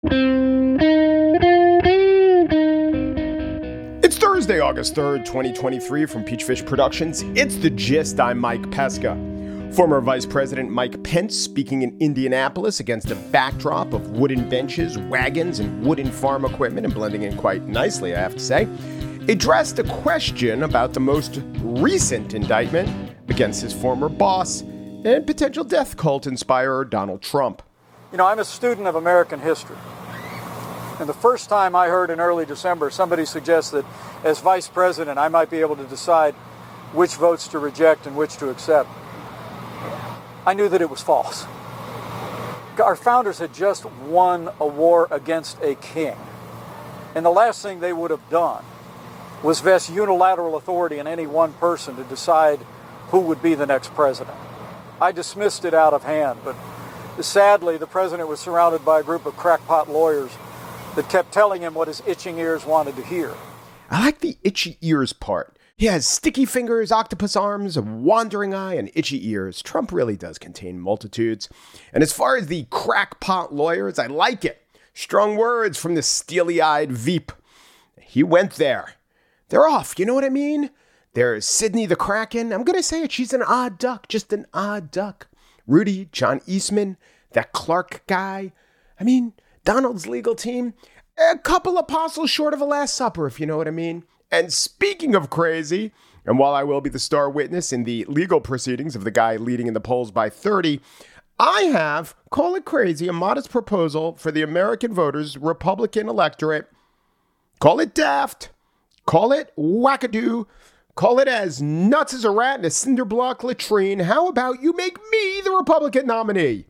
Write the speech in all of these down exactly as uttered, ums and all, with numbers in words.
It's Thursday, August third, twenty twenty-three. From Peachfish Productions, it's The Gist. I'm Mike Pesca. Former Vice President Mike Pence, speaking in Indianapolis against a backdrop of wooden benches, wagons, and wooden farm equipment, and blending in quite nicely, I have to say, addressed a question about the most recent indictment against his former boss and potential death cult inspirer Donald Trump. You know, I'm a student of American history. And the first time I heard in early December somebody suggest that as vice president I might be able to decide which votes to reject and which to accept, I knew that it was false. Our founders had just won a war against a king. And the last thing they would have done was vest unilateral authority in any one person to decide who would be the next president. I dismissed it out of hand, but sadly the president was surrounded by a group of crackpot lawyers that kept telling him what his itching ears wanted to hear. I like the itchy ears part. He has sticky fingers, octopus arms, a wandering eye, and itchy ears. Trump really does contain multitudes. And as far as the crackpot lawyers, I like it. Strong words from the steely-eyed Veep. He went there. They're off, you know what I mean? There's Sydney the Kraken. I'm going to say it. She's an odd duck, just an odd duck. Rudy, John Eastman, that Clark guy. I mean, Donald's legal team, a couple apostles short of a Last Supper, if you know what I mean. And speaking of crazy, and while I will be the star witness in the legal proceedings of the guy leading in the polls by thirty, I have, call it crazy, a modest proposal for the American voters' Republican electorate. Call it daft, call it wackadoo, call it as nuts as a rat in a cinder block latrine. How about you make me the Republican nominee?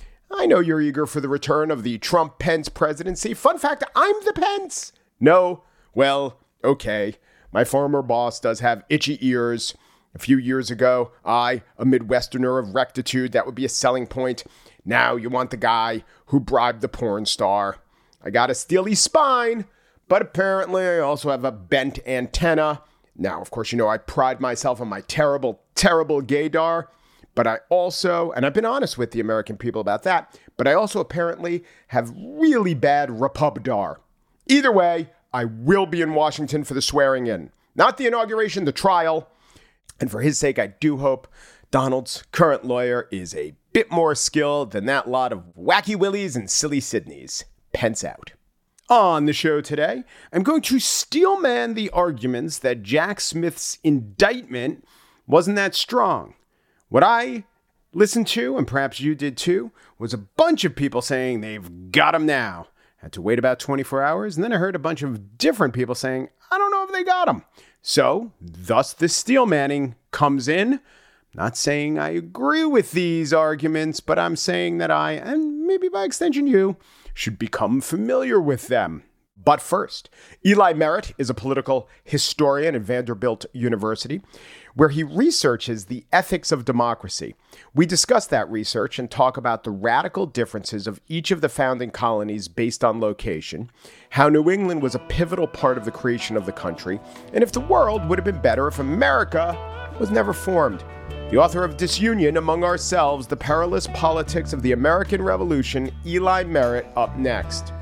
I know you're eager for the return of the Trump-Pence presidency. Fun fact, I'm the Pence. No? Well, okay. My former boss does have itchy ears. A few years ago, I, a Midwesterner of rectitude, that would be a selling point. Now you want the guy who bribed the porn star. I got a steely spine, but apparently I also have a bent antenna. Now, of course, you know I pride myself on my terrible, terrible gaydar. But I also, and I've been honest with the American people about that, but I also apparently have really bad Repubdar. Either way, I will be in Washington for the swearing in. Not the inauguration, the trial. And for his sake, I do hope Donald's current lawyer is a bit more skilled than that lot of wacky willies and silly Sydneys. Pence out. On the show today, I'm going to steelman the arguments that Jack Smith's indictment wasn't that strong. What I listened to, and perhaps you did too, was a bunch of people saying they've got him now. Had to wait about twenty-four hours, and then I heard a bunch of different people saying, I don't know if they got him. So, thus the steelmanning comes in. Not saying I agree with these arguments, but I'm saying that I, and maybe by extension you, should become familiar with them. But first, Eli Merritt is a political historian at Vanderbilt University, where he researches the ethics of democracy. We discuss that research and talk about the radical differences of each of the founding colonies based on location, how New England was a pivotal part of the creation of the country, and if the world would have been better if America was never formed. The author of Disunion Among Ourselves, The Perilous Politics of the American Revolution, Eli Merritt, up next.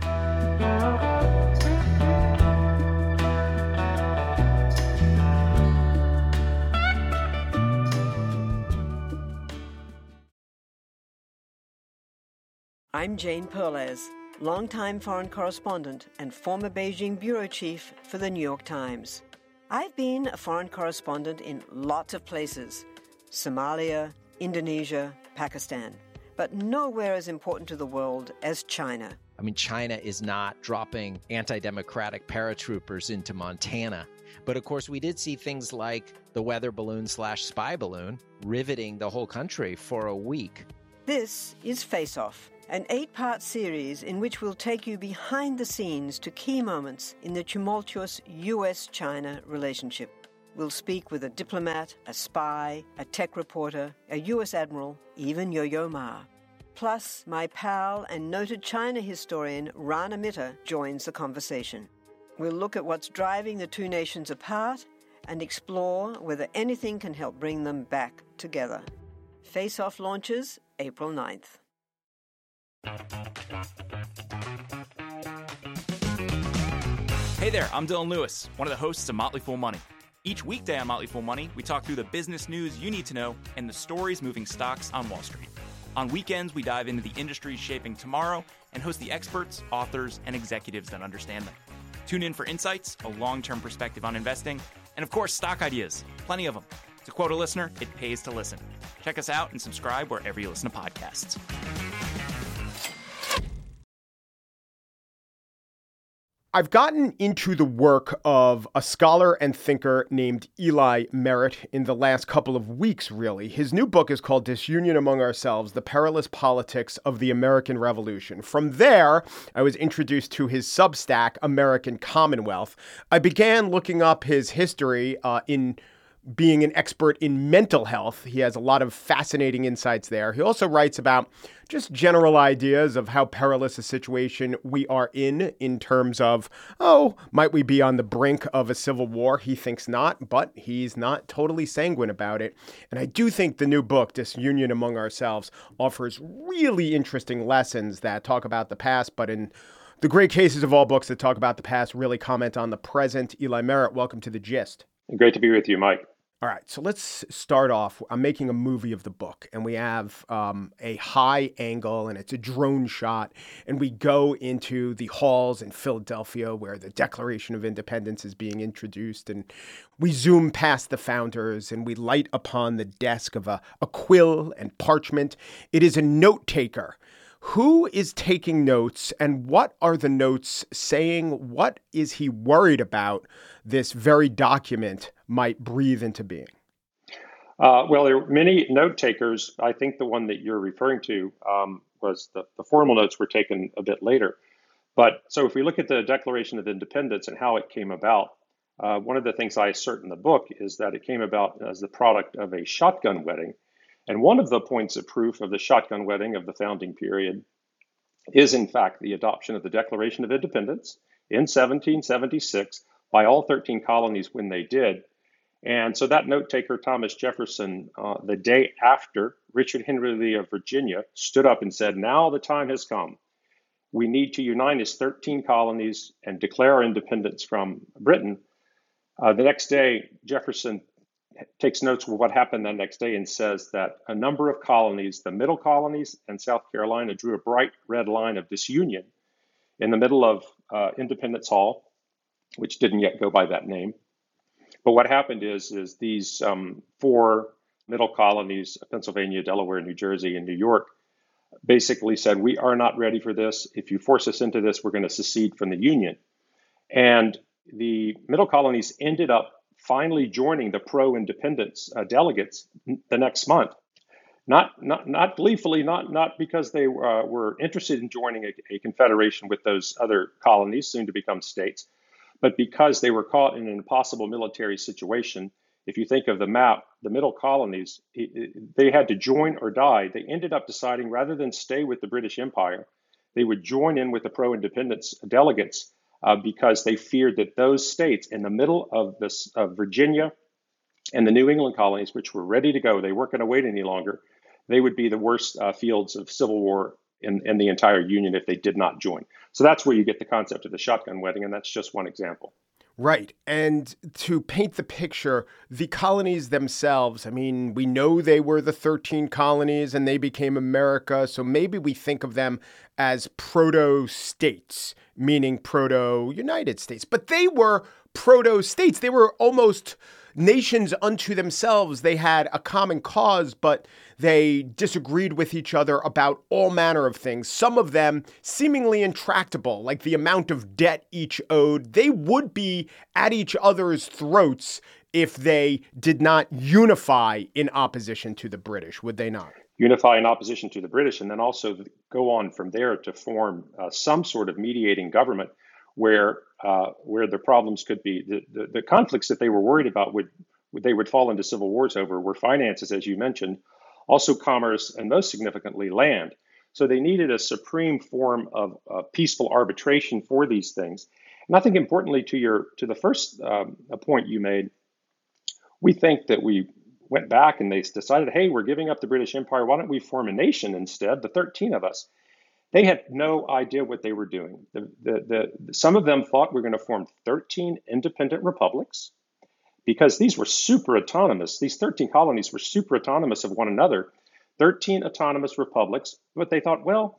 I'm Jane Perlez, longtime foreign correspondent and former Beijing bureau chief for the New York Times. I've been a foreign correspondent in lots of places: Somalia, Indonesia, Pakistan, but nowhere as important to the world as China. I mean, China is not dropping anti-democratic paratroopers into Montana. But of course, we did see things like the weather balloon slash spy balloon riveting the whole country for a week. This is Face Off, an eight-part series in which we'll take you behind the scenes to key moments in the tumultuous U S China relationship. We'll speak with a diplomat, a spy, a tech reporter, a U S admiral, even Yo-Yo Ma. Plus, my pal and noted China historian Rana Mitter joins the conversation. We'll look at what's driving the two nations apart and explore whether anything can help bring them back together. Face Off launches April ninth. Hey there, I'm Dylan Lewis, one of the hosts of Motley Fool Money. Each weekday on Motley Fool Money, we talk through the business news you need to know and the stories moving stocks on Wall Street. On weekends, we dive into the industries shaping tomorrow and host the experts, authors, and executives that understand them. Tune in for insights, a long-term perspective on investing, and of course, stock ideas. Plenty of them. To quote a listener, it pays to listen. Check us out and subscribe wherever you listen to podcasts. I've gotten into the work of a scholar and thinker named Eli Merritt in the last couple of weeks, really. His new book is called Disunion Among Ourselves, The Perilous Politics of the American Revolution. From there, I was introduced to his Substack, American Commonwealth. I began looking up his history uh, in being an expert in mental health. He has a lot of fascinating insights there. He also writes about just general ideas of how perilous a situation we are in, in terms of, oh, might we be on the brink of a civil war? He thinks not, but he's not totally sanguine about it. And I do think the new book, Disunion Among Ourselves, offers really interesting lessons that talk about the past, but in the great cases of all books that talk about the past, really comment on the present. Eli Merritt, welcome to The Gist. Great to be with you, Mike. All right, so let's start off. I'm making a movie of the book, and we have um, a high angle, and it's a drone shot, and we go into the halls in Philadelphia where the Declaration of Independence is being introduced, and we zoom past the founders, and we light upon the desk of a, a quill and parchment. It is a note taker. Who is taking notes, and what are the notes saying? What is he worried about this very document might breathe into being? Uh, well, there are many note takers. I think the one that you're referring to um, was the, the formal notes were taken a bit later. But so if we look at the Declaration of Independence and how it came about, uh, one of the things I assert in the book is that it came about as the product of a shotgun wedding. And one of the points of proof of the shotgun wedding of the founding period is, in fact, the adoption of the Declaration of Independence in seventeen seventy-six by all thirteen colonies when they did. And so that note taker, Thomas Jefferson, uh, the day after, Richard Henry Lee of Virginia stood up and said, now the time has come. We need to unite as thirteen colonies and declare our independence from Britain. Uh, the next day, Jefferson takes notes of what happened that next day and says that a number of colonies, the middle colonies and South Carolina, drew a bright red line of disunion in the middle of uh, Independence Hall, which didn't yet go by that name. But what happened is, is these um, four middle colonies, Pennsylvania, Delaware, New Jersey, and New York, basically said, we are not ready for this. If you force us into this, we're going to secede from the Union. And the middle colonies ended up finally joining the pro-independence uh, delegates the next month. Not, not, not gleefully, not, not because they uh, were interested in joining a, a confederation with those other colonies, soon to become states, but because they were caught in an impossible military situation. If you think of the map, the middle colonies, they had to join or die. They ended up deciding, rather than stay with the British Empire, they would join in with the pro-independence delegates uh, because they feared that those states in the middle of this of Virginia and the New England colonies, which were ready to go, they weren't going to wait any longer, they would be the worst uh, fields of civil war in, in the entire Union if they did not join. So that's where you get the concept of the shotgun wedding, and that's just one example. Right. And to paint the picture, the colonies themselves, I mean, we know they were the thirteen colonies and they became America. So maybe we think of them as proto-states, meaning proto-United States. But they were proto-states. They were almost nations unto themselves. They had a common cause, but they disagreed with each other about all manner of things, some of them seemingly intractable, like the amount of debt each owed. They would be at each other's throats if they did not unify in opposition to the British, would they not? Unify in opposition to the British, and then also go on from there to form uh, some sort of mediating government where uh, where the problems could be, the, the, the conflicts that they were worried about would, they would fall into civil wars over were finances, as you mentioned, also commerce, and most significantly, land. So they needed a supreme form of uh, peaceful arbitration for these things. And I think importantly to your to the first um, point you made, we think that we went back and they decided, hey, we're giving up the British Empire. Why don't we form a nation instead, the thirteen of us? They had no idea what they were doing. The, the, the, some of them thought we were going to form thirteen independent republics because these were super autonomous. These thirteen colonies were super autonomous of one another, thirteen autonomous republics. But they thought, well,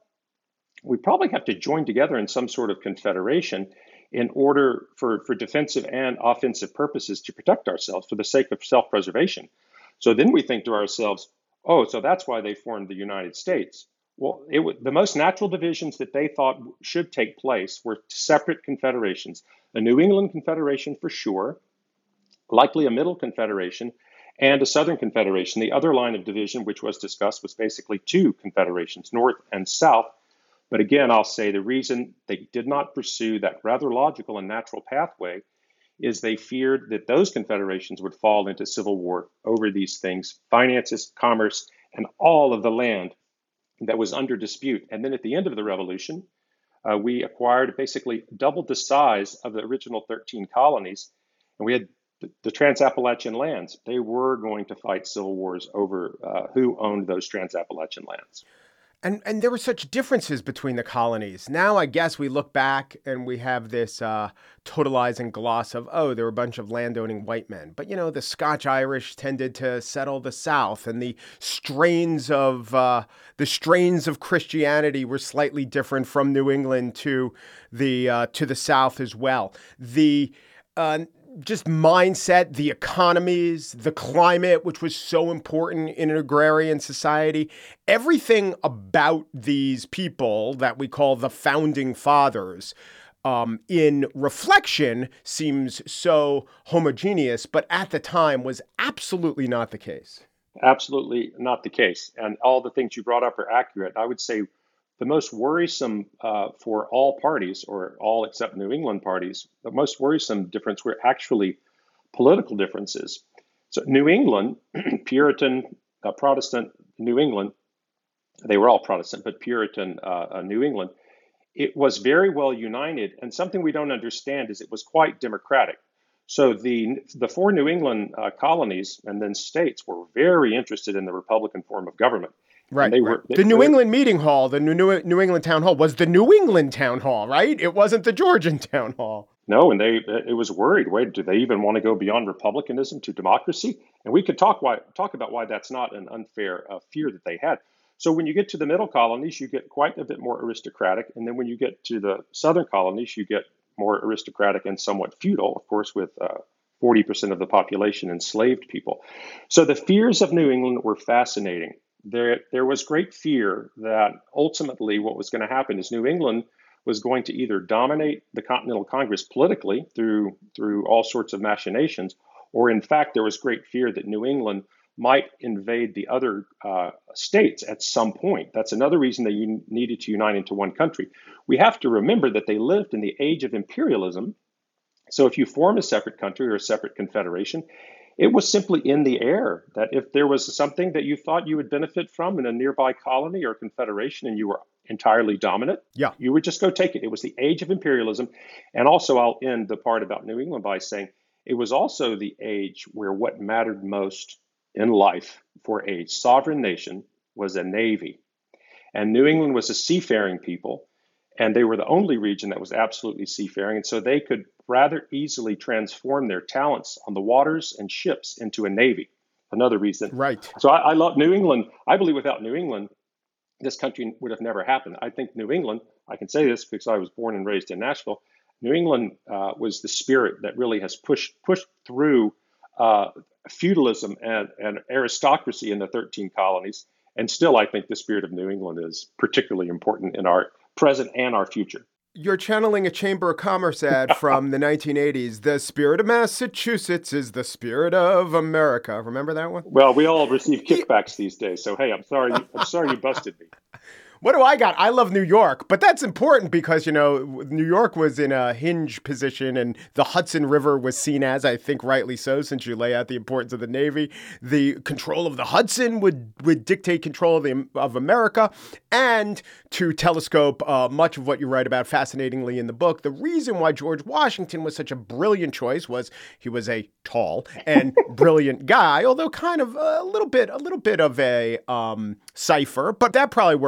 we probably have to join together in some sort of confederation in order for, for defensive and offensive purposes to protect ourselves for the sake of self-preservation. So then we think to ourselves, oh, so that's why they formed the United States. Well, it was, the most natural divisions that they thought should take place were separate confederations, a New England Confederation for sure, likely a Middle Confederation, and a Southern Confederation. The other line of division, which was discussed, was basically two confederations, North and South. But again, I'll say the reason they did not pursue that rather logical and natural pathway is they feared that those confederations would fall into civil war over these things, finances, commerce, and all of the land that was under dispute. And then at the end of the revolution, uh, we acquired basically double the size of the original thirteen colonies, and we had the, the Trans-Appalachian lands. They were going to fight civil wars over uh, who owned those Trans-Appalachian lands. And and there were such differences between the colonies. Now, I guess we look back and we have this uh, totalizing gloss of, oh, there were a bunch of landowning white men. But, you know, the Scotch-Irish tended to settle the South, and the strains of uh, the strains of Christianity were slightly different from New England to the uh, to the South as well. The uh, just mindset, the economies, the climate, which was so important in an agrarian society, everything about these people that we call the founding fathers, um, in reflection seems so homogeneous, but at the time was absolutely not the case. Absolutely not the case. And all the things you brought up are accurate. I would say the most worrisome uh, for all parties, or all except New England parties, the most worrisome difference were actually political differences. So New England, Puritan, uh, Protestant New England, they were all Protestant, but Puritan uh, uh, New England, it was very well united. And something we don't understand is it was quite democratic. So the the four New England uh, colonies and then states were very interested in the Republican form of government. Right. They right. were, they, the New they, England Meeting Hall, the New, New England Town Hall was the New England Town Hall, right? It wasn't the Georgian Town Hall. No, and they it was worried. Wait, do they even want to go beyond republicanism to democracy? And we could talk why talk about why that's not an unfair uh, fear that they had. So when you get to the middle colonies, you get quite a bit more aristocratic, and then when you get to the southern colonies, you get more aristocratic and somewhat feudal, of course, with uh, forty percent of the population enslaved people. So the fears of New England were fascinating. There, there was great fear that ultimately what was going to happen is New England was going to either dominate the Continental Congress politically through, through all sorts of machinations, or in fact, there was great fear that New England might invade the other uh, states at some point. That's another reason they un- needed to unite into one country. We have to remember that they lived in the age of imperialism. So if you form a separate country or a separate confederation, it was simply in the air that if there was something that you thought you would benefit from in a nearby colony or confederation and you were entirely dominant, yeah, you would just go take it. It was the age of imperialism. And also, I'll end the part about New England by saying it was also the age where what mattered most in life for a sovereign nation was a navy. And New England was a seafaring people, and they were the only region that was absolutely seafaring. And so they could rather easily transform their talents on the waters and ships into a navy. Another reason. Right. So I, I love New England. I believe without New England, this country would have never happened. I think New England, I can say this because I was born and raised in Nashville, New England uh, was the spirit that really has pushed pushed through uh, feudalism and, and aristocracy in the thirteen colonies. And still, I think the spirit of New England is particularly important in our present and our future. You're channeling a Chamber of Commerce ad from the nineteen eighties. The spirit of Massachusetts is the spirit of America. Remember that one? Well, we all receive kickbacks these days. So, hey, I'm sorry. I'm sorry you busted me. What do I got? I love New York, but that's important because, you know, New York was in a hinge position and the Hudson River was seen as, I think rightly so, since you lay out the importance of the Navy. The control of the Hudson would, would dictate control of, the, of America. And to telescope uh, much of what you write about fascinatingly in the book, the reason why George Washington was such a brilliant choice was he was a tall and brilliant guy, although kind of a little bit, a little bit of a um, cipher, but that probably worked to his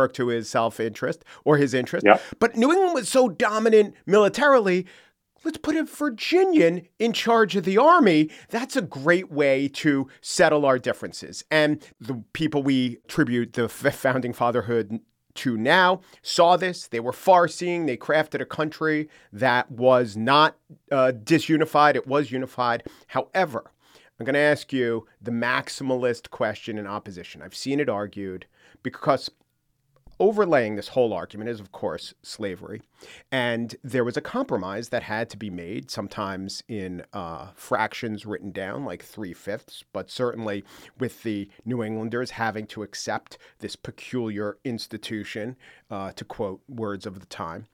his self-interest or his interest. Yeah. But New England was so dominant militarily, let's put a Virginian in charge of the army. That's a great way to settle our differences. And the people we tribute the founding fatherhood to now saw this. They were far-seeing. They crafted a country that was not uh, disunified. It was unified. However, I'm going to ask you the maximalist question in opposition. I've seen it argued because overlaying this whole argument is, of course, slavery. And there was a compromise that had to be made, sometimes in uh, fractions written down, like three-fifths, but certainly with the New Englanders having to accept this peculiar institution, uh, to quote words of the time.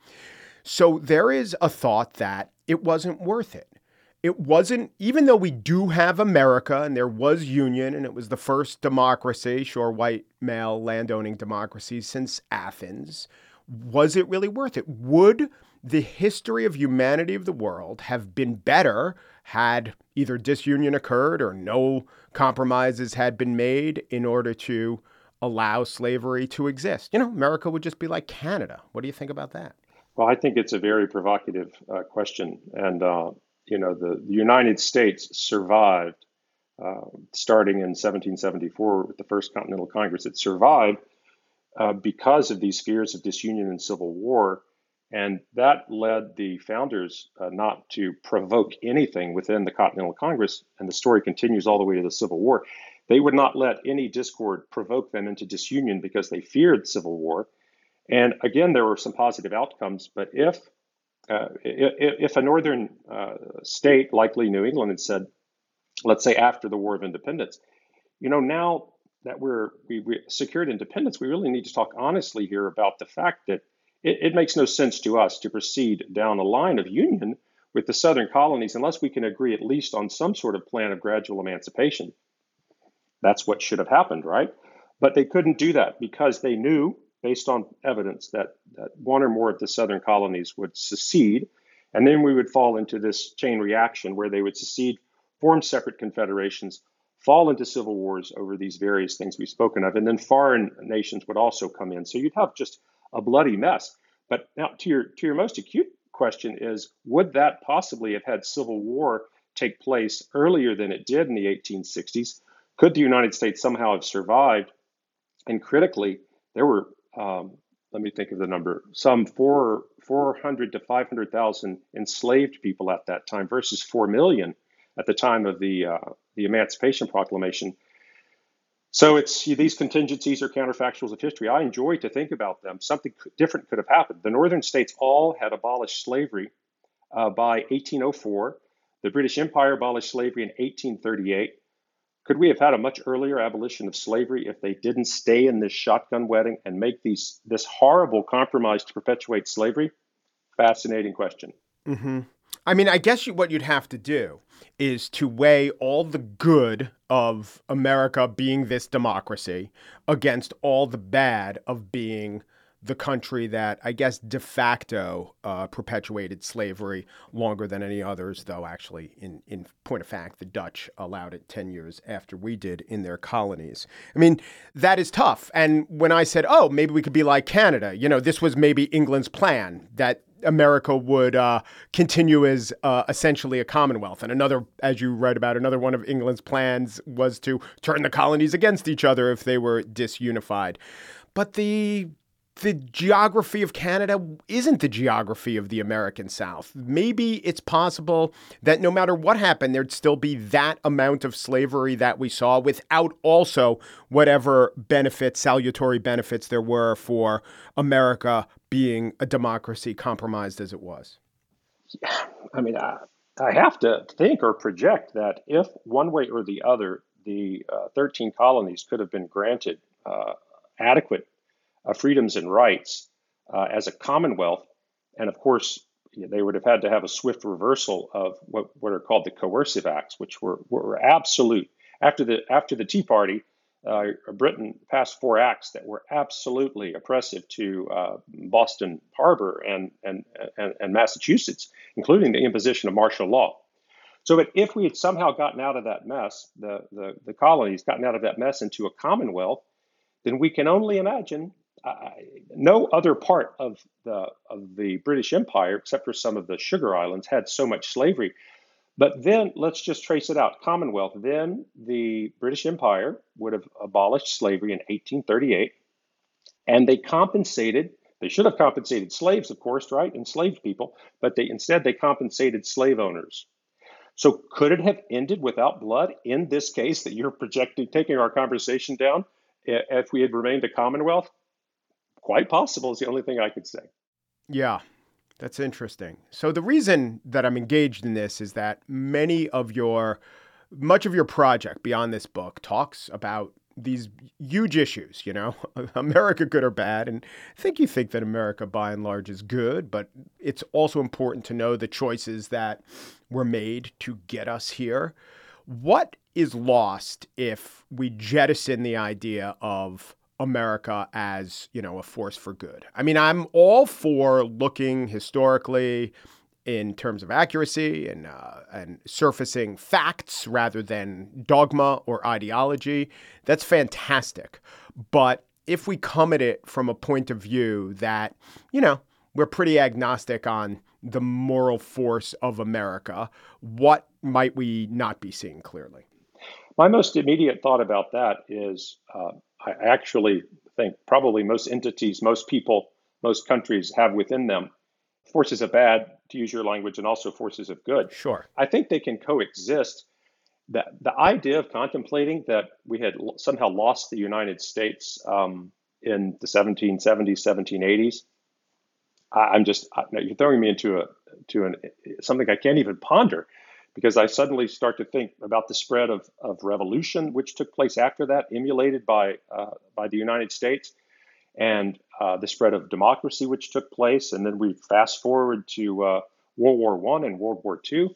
So there is a thought that it wasn't worth it. It wasn't, even though we do have America and there was union and it was the first democracy, sure, white male landowning democracy since Athens, was it really worth it? Would the history of humanity of the world have been better had either disunion occurred or no compromises had been made in order to allow slavery to exist? You know, America would just be like Canada. What do you think about that? Well, I think it's a very provocative uh, question. And, uh, you know, the, the United States survived uh, starting in seventeen seventy-four with the First Continental Congress. It survived uh, because of these fears of disunion and civil war. And that led the founders uh, not to provoke anything within the Continental Congress. And the story continues all the way to the Civil War. They would not let any discord provoke them into disunion because they feared civil war. And again, there were some positive outcomes. But if uh, if, if a northern uh, state, likely New England, had said, let's say after the War of Independence, you know, now that we're we, we secured independence, we really need to talk honestly here about the fact that it, it makes no sense to us to proceed down a line of union with the southern colonies unless we can agree at least on some sort of plan of gradual emancipation. That's what should have happened, right? But they couldn't do that because they knew, based on evidence, that, that one or more of the southern colonies would secede. And then we would fall into this chain reaction where they would secede, form separate confederations, fall into civil wars over these various things we've spoken of. And then foreign nations would also come in. So you'd have just a bloody mess. But now to your, to your most acute question is, would that possibly have had civil war take place earlier than it did in the eighteen sixties? Could the United States somehow have survived? And critically, there were, um, let me think of the number, some four, 400 to five hundred thousand enslaved people at that time versus four million at the time of the, uh, the Emancipation Proclamation. So it's these contingencies are counterfactuals of history. I enjoy to think about them. Something different could have happened. The northern states all had abolished slavery uh, by eighteen oh four. The British Empire abolished slavery in eighteen thirty-eight. Could we have had a much earlier abolition of slavery if they didn't stay in this shotgun wedding and make these this horrible compromise to perpetuate slavery? Fascinating question. Mm-hmm. I mean, I guess you, what you'd have to do is to weigh all the good of America being this democracy against all the bad of being the country that, I guess, de facto uh, perpetuated slavery longer than any others, though actually, in, in point of fact, the Dutch allowed it ten years after we did in their colonies. I mean, that is tough. And when I said, oh, maybe we could be like Canada, you know, this was maybe England's plan, that America would uh, continue as uh, essentially a commonwealth. And another, as you read about, another one of England's plans was to turn the colonies against each other if they were disunified. But the the geography of Canada isn't the geography of the American South. Maybe it's possible that no matter what happened, there'd still be that amount of slavery that we saw without also whatever benefits, salutary benefits there were for America being a democracy compromised as it was. Yeah, I mean, I, I have to think or project that if one way or the other, the uh, thirteen colonies could have been granted uh, adequate uh, freedoms and rights uh, as a commonwealth, and of course, you know, they would have had to have a swift reversal of what, what are called the coercive acts, which were, were absolute. After the after the Tea Party, Uh, Britain passed four acts that were absolutely oppressive to uh, Boston Harbor and, and, and, and Massachusetts, including the imposition of martial law. So but if we had somehow gotten out of that mess, the, the, the colonies gotten out of that mess into a commonwealth, then we can only imagine I, no other part of the of the British Empire, except for some of the sugar islands, had so much slavery. But then let's just trace it out. Commonwealth. Then the British Empire would have abolished slavery in eighteen thirty-eight, and they compensated. They should have compensated slaves, of course, right? Enslaved people, but they instead they compensated slave owners. So could it have ended without blood in this case that you're projecting, taking our conversation down, if we had remained a Commonwealth? Quite possible is the only thing I could say. Yeah, that's interesting. So the reason that I'm engaged in this is that many of your, much of your project beyond this book talks about these huge issues, you know, America good or bad. And I think you think that America by and large is good, but it's also important to know the choices that were made to get us here. What is lost if we jettison the idea of America as, you know, a force for good? I mean, I'm all for looking historically in terms of accuracy and uh, and surfacing facts rather than dogma or ideology. That's fantastic. But if we come at it from a point of view that, you know, we're pretty agnostic on the moral force of America, what might we not be seeing clearly? My most immediate thought about that is uh, I actually think probably most entities, most people, most countries have within them forces of bad, to use your language, and also forces of good. Sure. I think they can coexist. The, the idea of contemplating that we had somehow lost the United States um, in the seventeen seventies, seventeen eighties, I, I'm just, I, you're throwing me into a to an something I can't even ponder, because I suddenly start to think about the spread of, of revolution, which took place after that, emulated by uh, by the United States, and uh, the spread of democracy, which took place. And then we fast forward to uh, World War One and World War Two.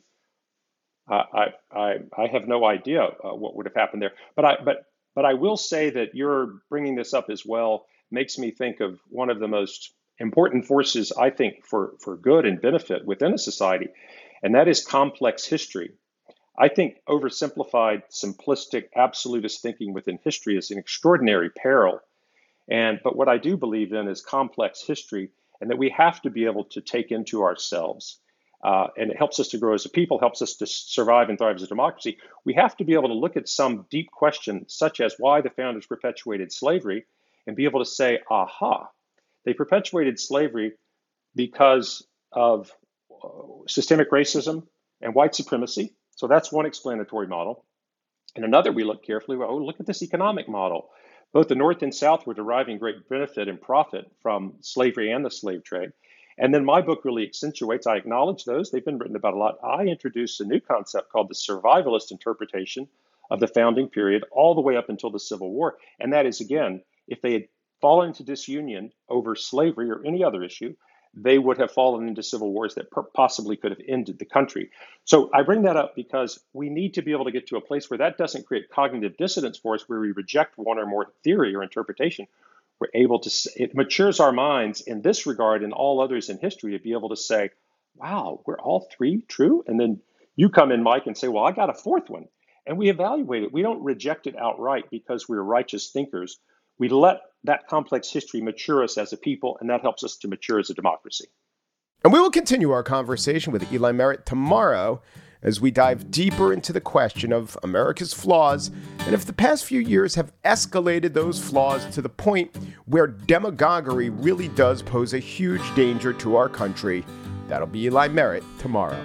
Uh, I, I I have no idea uh, what would have happened there. But I but but I will say that you're bringing this up as well makes me think of one of the most important forces, I think, for, for good and benefit within a society, and that is complex history. I think oversimplified, simplistic, absolutist thinking within history is an extraordinary peril. And but what I do believe in is complex history, and that we have to be able to take into ourselves, uh, and it helps us to grow as a people, helps us to survive and thrive as a democracy. We have to be able to look at some deep question, such as why the founders perpetuated slavery, and be able to say, aha, they perpetuated slavery because of uh, systemic racism and white supremacy. So that's one explanatory model. And another, we look carefully, well, oh, look at this economic model. Both the North and South were deriving great benefit and profit from slavery and the slave trade. And then my book really accentuates, I acknowledge those, they've been written about a lot. I introduced a new concept called the survivalist interpretation of the founding period all the way up until the Civil War. And that is, again, if they had fallen into disunion over slavery or any other issue, they would have fallen into civil wars that per- possibly could have ended the country. So I bring that up because we need to be able to get to a place where that doesn't create cognitive dissonance for us, where we reject one or more theory or interpretation. We're able to, it matures our minds in this regard and all others in history to be able to say, wow, we're all three true? And then you come in, Mike, and say, well, I got a fourth one. And we evaluate it. We don't reject it outright because we're righteous thinkers. We let that complex history mature us as a people, and that helps us to mature as a democracy. And we will continue our conversation with Eli Merritt tomorrow as we dive deeper into the question of America's flaws and if the past few years have escalated those flaws to the point where demagoguery really does pose a huge danger to our country. That'll be Eli Merritt tomorrow.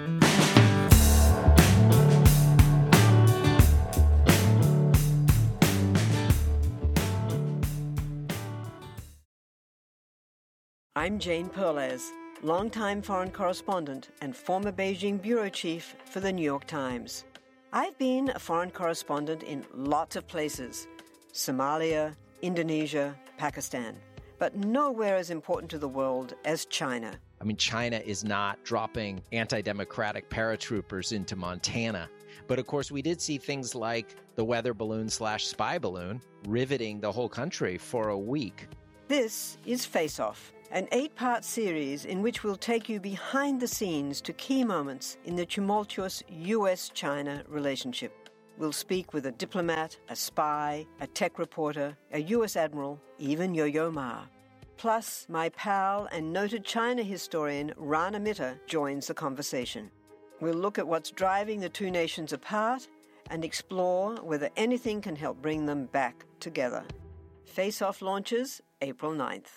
I'm Jane Perlez, longtime foreign correspondent and former Beijing bureau chief for the New York Times. I've been a foreign correspondent in lots of places: Somalia, Indonesia, Pakistan, but nowhere as important to the world as China. I mean, China is not dropping anti-democratic paratroopers into Montana. But of course, we did see things like the weather balloon slash spy balloon riveting the whole country for a week. This is Face Off, an eight-part series in which we'll take you behind the scenes to key moments in the tumultuous U S China relationship. We'll speak with a diplomat, a spy, a tech reporter, a U S admiral, even Yo-Yo Ma. Plus, my pal and noted China historian Rana Mitter joins the conversation. We'll look at what's driving the two nations apart and explore whether anything can help bring them back together. Face Off launches April ninth.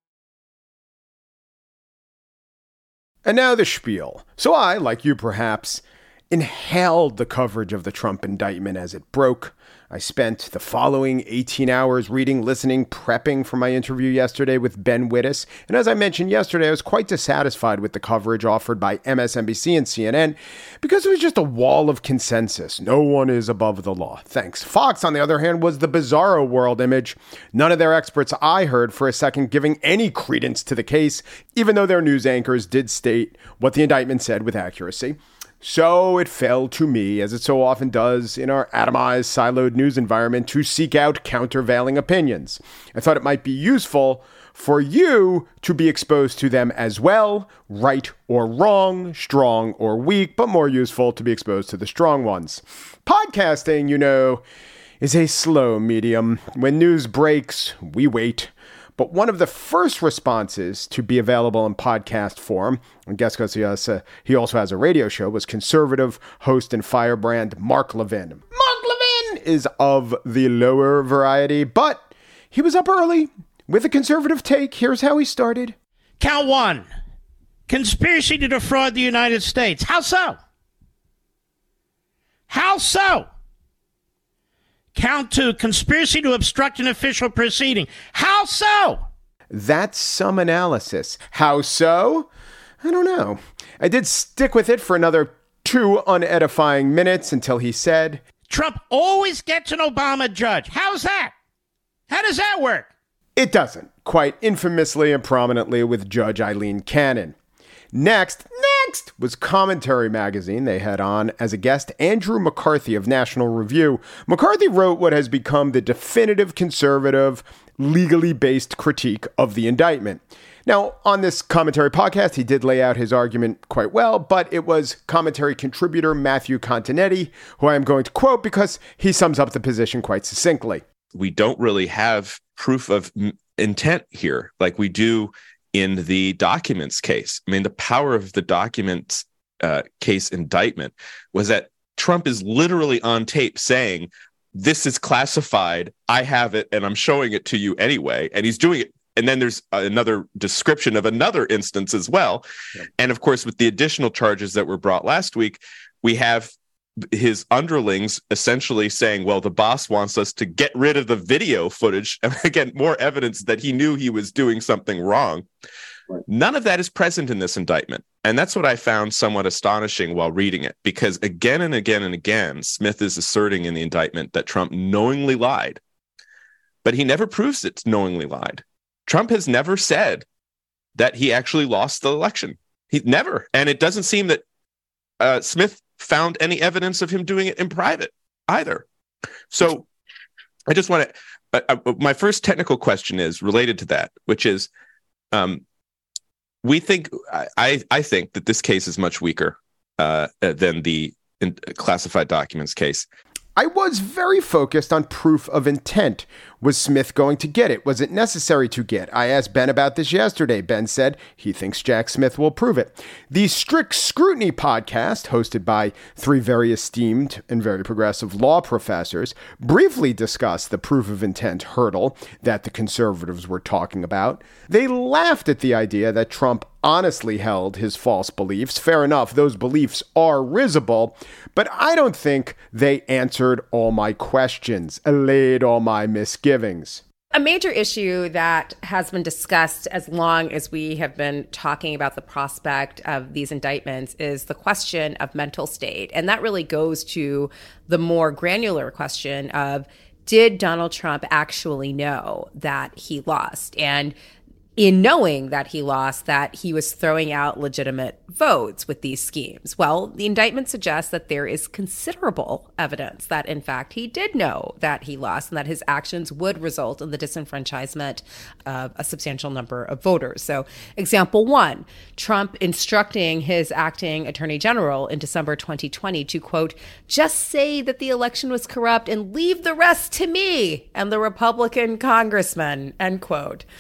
And now the spiel. So I, like you perhaps, inhaled the coverage of the Trump indictment as it broke. I spent the following eighteen hours reading, listening, prepping for my interview yesterday with Ben Wittes. And as I mentioned yesterday, I was quite dissatisfied with the coverage offered by M S N B C and C N N because it was just a wall of consensus. No one is above the law. Thanks. Fox, on the other hand, was the bizarro world image. None of their experts I heard for a second giving any credence to the case, even though their news anchors did state what the indictment said with accuracy. So it fell to me, as it so often does in our atomized, siloed news environment, to seek out countervailing opinions. I thought it might be useful for you to be exposed to them as well, right or wrong, strong or weak, but more useful to be exposed to the strong ones. Podcasting, you know, is a slow medium. When news breaks, we wait. But one of the first responses to be available in podcast form, I guess because he, has a, he also has a radio show, was conservative host and firebrand Mark Levin. Mark Levin is of the lower variety, but he was up early with a conservative take. Here's how he started. Count one. Conspiracy to defraud the United States. How so? How so? Count two, conspiracy to obstruct an official proceeding. How so? That's some analysis. How so? I don't know. I did stick with it for another two unedifying minutes until he said, Trump always gets an Obama judge. How's that? How does that work? It doesn't, quite infamously and prominently with Judge Eileen Cannon. Next, next was Commentary Magazine. They had on as a guest Andrew McCarthy of National Review. McCarthy wrote what has become the definitive conservative, legally based critique of the indictment. Now, on this commentary podcast, he did lay out his argument quite well, but it was commentary contributor Matthew Continetti, who I am going to quote because he sums up the position quite succinctly. We don't really have proof of m- intent here like we do in the documents case. I mean, the power of the documents uh, case indictment was that Trump is literally on tape saying, this is classified, I have it, and I'm showing it to you anyway. And he's doing it. And then there's another description of another instance as well. Yep. And of course, with the additional charges that were brought last week, we have his underlings essentially saying, well, the boss wants us to get rid of the video footage. And again, more evidence that he knew he was doing something wrong. Right. None of that is present in this indictment. And that's what I found somewhat astonishing while reading it, because again and again and again, Smith is asserting in the indictment that Trump knowingly lied, but he never proves it's knowingly lied. Trump has never said that he actually lost the election. He never. And it doesn't seem that uh, Smith found any evidence of him doing it in private either. So I just want to, uh, uh, my first technical question is related to that, which is, um, we think, I, I think that this case is much weaker uh, than the in, classified documents case. I was very focused on proof of intent. Was Smith going to get it? Was it necessary to get? I asked Ben about this yesterday. Ben said he thinks Jack Smith will prove it. The Strict Scrutiny podcast, hosted by three very esteemed and very progressive law professors, briefly discussed the proof of intent hurdle that the conservatives were talking about. They laughed at the idea that Trump honestly held his false beliefs. Fair enough, those beliefs are risible, but I don't think they answered all my questions, allayed all my misgivings. A major issue that has been discussed as long as we have been talking about the prospect of these indictments is the question of mental state. And that really goes to the more granular question of, did Donald Trump actually know that he lost? And in knowing that he lost, that he was throwing out legitimate votes with these schemes? Well, the indictment suggests that there is considerable evidence that, in fact, he did know that he lost and that his actions would result in the disenfranchisement of a substantial number of voters. So, example one, Trump instructing his acting attorney general in December twenty twenty to, quote, just say that the election was corrupt and leave the rest to me and the Republican congressman, end quote.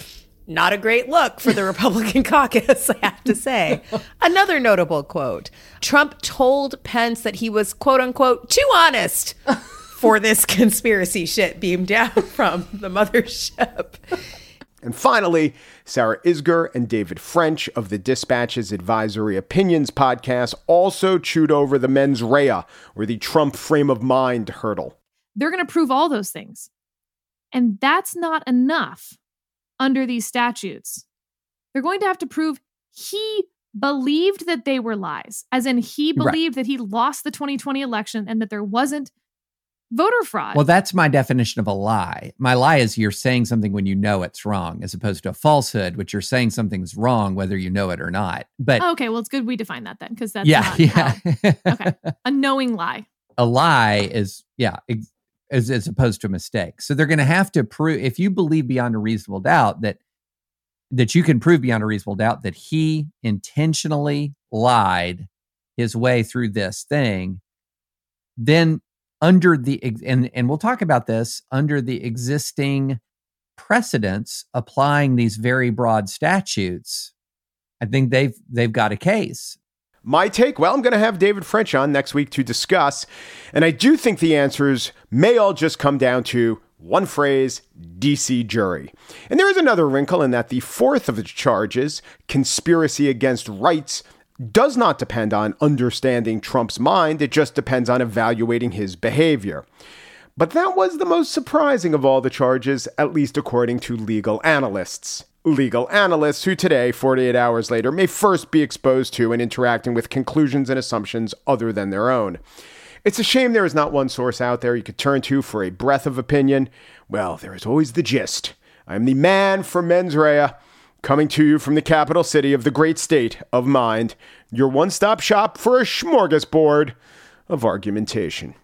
Not a great look for the Republican caucus, I have to say. Another notable quote. Trump told Pence that he was, quote unquote, too honest for this conspiracy shit beamed down from the mothership. And finally, Sarah Isgur and David French of the Dispatch's Advisory Opinions podcast also chewed over the mens rea, or the Trump frame of mind hurdle. They're going to prove all those things. And that's not enough under these statutes. They're going to have to prove he believed that they were lies, as in he believed right. that he lost the twenty twenty election and that there wasn't voter fraud. Well, that's my definition of a lie. My lie is you're saying something when you know it's wrong, as opposed to a falsehood, which you're saying something's wrong, whether you know it or not. But oh, okay, well, it's good we define that then, because that's yeah, not yeah. how, okay, a knowing lie. A lie is, yeah, ex- as, as opposed to a mistake. So they're going to have to prove, if you believe beyond a reasonable doubt that that you can prove beyond a reasonable doubt that he intentionally lied his way through this thing, then under the, and, and we'll talk about this, under the existing precedents applying these very broad statutes, I think they've they've got a case. My take? Well, I'm going to have David French on next week to discuss. And I do think the answers may all just come down to one phrase, D C jury. And there is another wrinkle in that the fourth of the charges, conspiracy against rights, does not depend on understanding Trump's mind. It just depends on evaluating his behavior. But that was the most surprising of all the charges, at least according to legal analysts. Legal analysts who today, forty-eight hours later, may first be exposed to and interacting with conclusions and assumptions other than their own. It's a shame there is not one source out there you could turn to for a breath of opinion. Well, there is always the gist. I am the man for mens rea, coming to you from the capital city of the great state of mind, your one-stop shop for a smorgasbord of argumentation.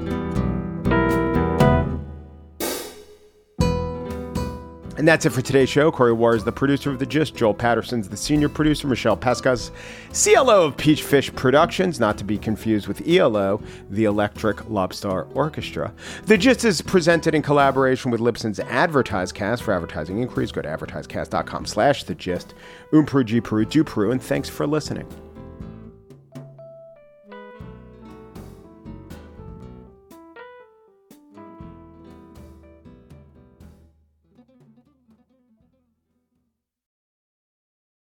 And that's it for today's show. Corey Wara is the producer of The Gist. Joel Patterson's the senior producer. Michelle Pescas, C L O of Peachfish Productions, not to be confused with E L O, the Electric Lobstar Orchestra. The Gist is presented in collaboration with Libsyn's AdvertiseCast. For advertising inquiries, go to advertisecast.com slash The Gist. Um Peru, G Peru, Do Peru, and thanks for listening.